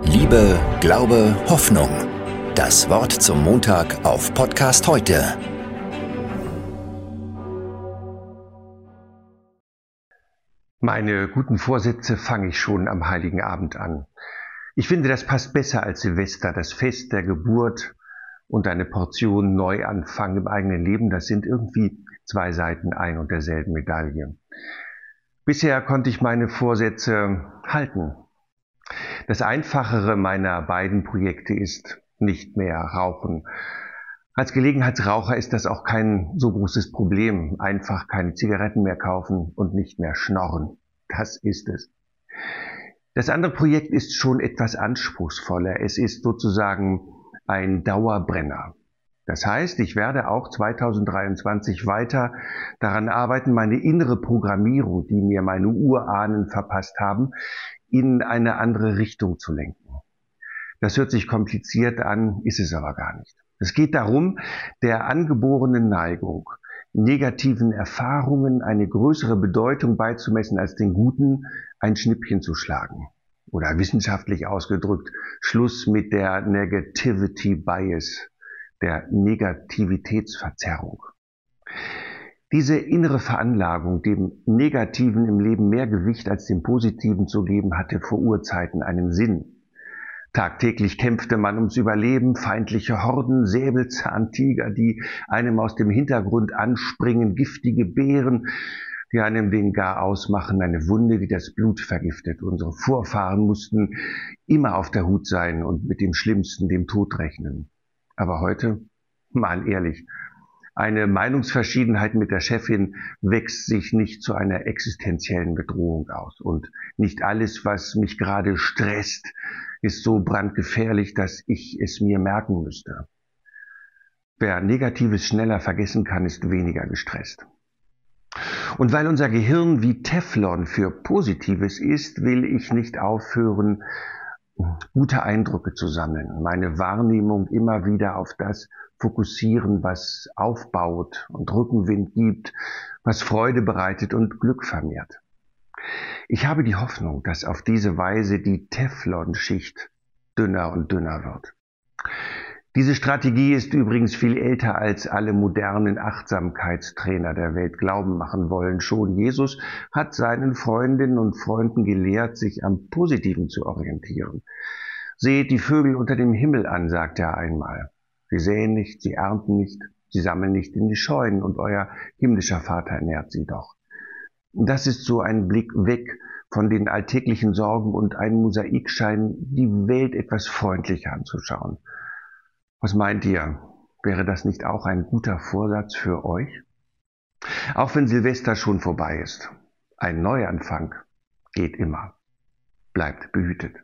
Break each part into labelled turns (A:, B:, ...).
A: Liebe, Glaube, Hoffnung. Das Wort zum Montag auf Podcast heute.
B: Meine guten Vorsätze fange ich schon am Heiligen Abend an. Ich finde, das passt besser als Silvester, das Fest der Geburt und eine Portion Neuanfang im eigenen Leben. Das sind irgendwie zwei Seiten ein und derselben Medaille. Bisher konnte ich meine Vorsätze halten. Das Einfachere meiner beiden Projekte ist nicht mehr Rauchen. Als Gelegenheitsraucher ist das auch kein so großes Problem. Einfach keine Zigaretten mehr kaufen und nicht mehr schnorren. Das ist es. Das andere Projekt ist schon etwas anspruchsvoller. Es ist sozusagen ein Dauerbrenner. Das heißt, ich werde auch 2023 weiter daran arbeiten, meine innere Programmierung, die mir meine Urahnen verpasst haben, in eine andere Richtung zu lenken. Das hört sich kompliziert an, ist es aber gar nicht. Es geht darum, der angeborenen Neigung, negativen Erfahrungen eine größere Bedeutung beizumessen als den guten, ein Schnippchen zu schlagen. Oder wissenschaftlich ausgedrückt, Schluss mit der Negativity Bias, der Negativitätsverzerrung. Diese innere Veranlagung, dem Negativen im Leben mehr Gewicht als dem Positiven zu geben, hatte vor Urzeiten einen Sinn. Tagtäglich kämpfte man ums Überleben, feindliche Horden, Säbelzahntiger, die einem aus dem Hintergrund anspringen, giftige Bären, die einem den Garaus machen, eine Wunde, die das Blut vergiftet. Unsere Vorfahren mussten immer auf der Hut sein und mit dem Schlimmsten, dem Tod rechnen. Aber heute, mal ehrlich, eine Meinungsverschiedenheit mit der Chefin wächst sich nicht zu einer existenziellen Bedrohung aus. Und nicht alles, was mich gerade stresst, ist so brandgefährlich, dass ich es mir merken müsste. Wer Negatives schneller vergessen kann, ist weniger gestresst. Und weil unser Gehirn wie Teflon für Positives ist, will ich nicht aufhören, gute Eindrücke zu sammeln, meine Wahrnehmung immer wieder auf das fokussieren, was aufbaut und Rückenwind gibt, was Freude bereitet und Glück vermehrt. Ich habe die Hoffnung, dass auf diese Weise die Teflonschicht dünner und dünner wird. Diese Strategie ist übrigens viel älter, als alle modernen Achtsamkeitstrainer der Welt glauben machen wollen. Schon Jesus hat seinen Freundinnen und Freunden gelehrt, sich am Positiven zu orientieren. Seht die Vögel unter dem Himmel an, sagt er einmal. Sie säen nicht, sie ernten nicht, sie sammeln nicht in die Scheunen und euer himmlischer Vater ernährt sie doch. Das ist so ein Blick weg von den alltäglichen Sorgen und ein Mosaikschein, die Welt etwas freundlicher anzuschauen. Was meint ihr? Wäre das nicht auch ein guter Vorsatz für euch? Auch wenn Silvester schon vorbei ist. Ein Neuanfang geht immer. Bleibt behütet.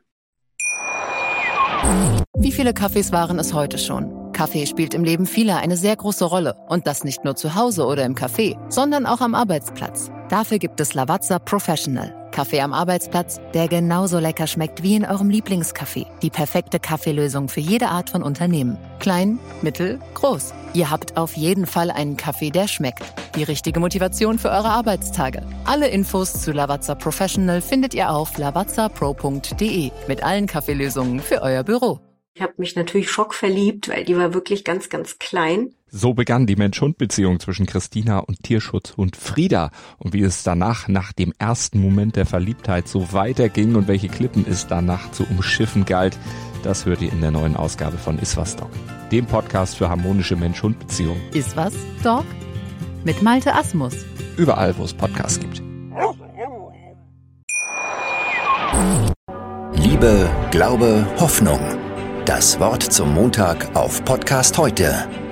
C: Wie viele Kaffees waren es heute schon? Kaffee spielt im Leben vieler eine sehr große Rolle. Und das nicht nur zu Hause oder im Café, sondern auch am Arbeitsplatz. Dafür gibt es Lavazza Professional. Kaffee am Arbeitsplatz, der genauso lecker schmeckt wie in eurem Lieblingscafé. Die perfekte Kaffeelösung für jede Art von Unternehmen. Klein, mittel, groß. Ihr habt auf jeden Fall einen Kaffee, der schmeckt. Die richtige Motivation für eure Arbeitstage. Alle Infos zu Lavazza Professional findet ihr auf lavazzapro.de mit allen Kaffeelösungen für euer Büro.
D: Ich habe mich natürlich schockverliebt, weil die war wirklich ganz, ganz klein.
E: So begann die Mensch-Hund-Beziehung zwischen Christina und Tierschutzhund Frieda. Und wie es danach, nach dem ersten Moment der Verliebtheit, so weiterging und welche Klippen es danach zu umschiffen galt, das hört ihr in der neuen Ausgabe von Iswas Dog, dem Podcast für harmonische Mensch-Hund-Beziehungen.
C: Iswas Dog? Mit Malte Asmus.
E: Überall, wo es Podcasts gibt.
A: Liebe, Glaube, Hoffnung. Das Wort zum Montag auf Podcast heute.